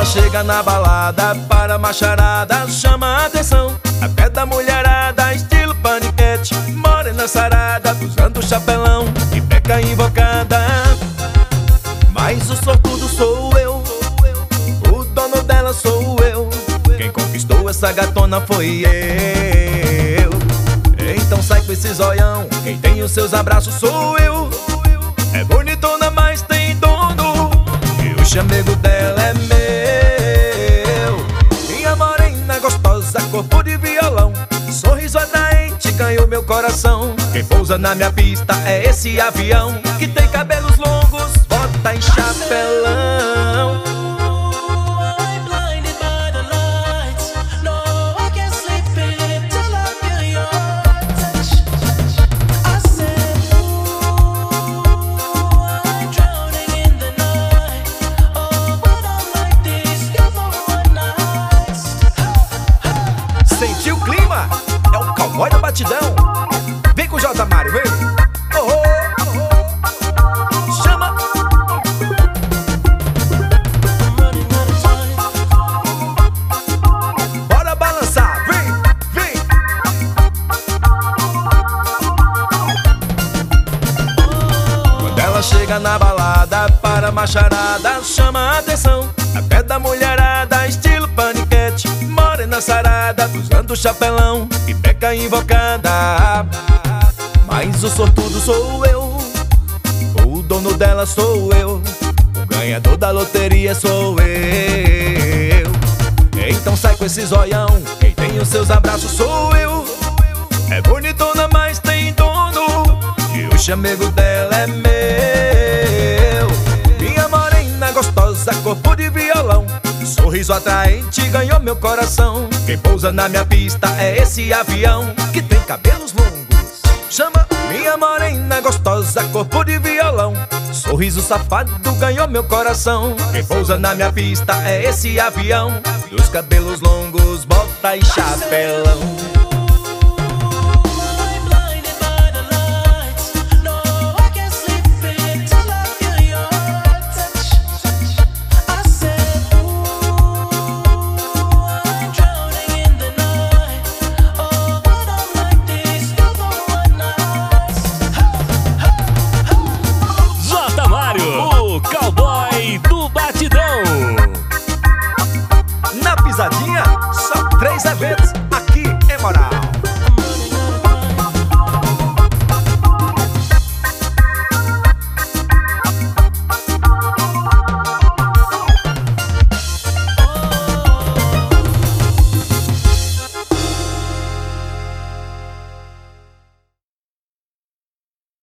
chega na balada para macharada, chama a atenção. Até da mulherada, estilo paniquete, morena sarada, usando chapelão e peca invocada. Mas o sortudo sou eu, o dono dela sou eu. Quem conquistou essa gatona foi eu. Então sai com esse zoião, quem tem os seus abraços sou eu. É bonitona, mas tem dono, e o chamego dela é meu. Minha morena gostosa, corpo de violão, sorriso atraente, ganhou meu coração. Quem pousa na minha pista é esse avião, que tem cabelos longos, bota e chapelão. Sentiu o clima? É o cowboy da batidão. Vem com o J. Mário, vem. Oh, oh, oh. Chama. Bora balançar, vem, vem. Quando ela chega na balada para macharada, chama a atenção. Até da mulherada, estilo paniquete, morena sarada, usando chapelão e peca invocada. Mas o sortudo sou eu, o dono dela sou eu, o ganhador da loteria sou eu. Então sai com esse zoião, quem tem os seus abraços sou eu. É bonitona, mas tem dono, e o chamego dela é meu. Minha morena gostosa, corpo de violão, sorriso atraente, ganhou meu coração. Quem pousa na minha pista é esse avião, que tem cabelos longos. Chama. Minha morena gostosa, corpo de violão, sorriso safado, ganhou meu coração. Quem pousa na minha pista é esse avião, dos cabelos longos, bota e chapelão. O cowboy do batidão. Na pisadinha, só 3 eventos aqui em Moral.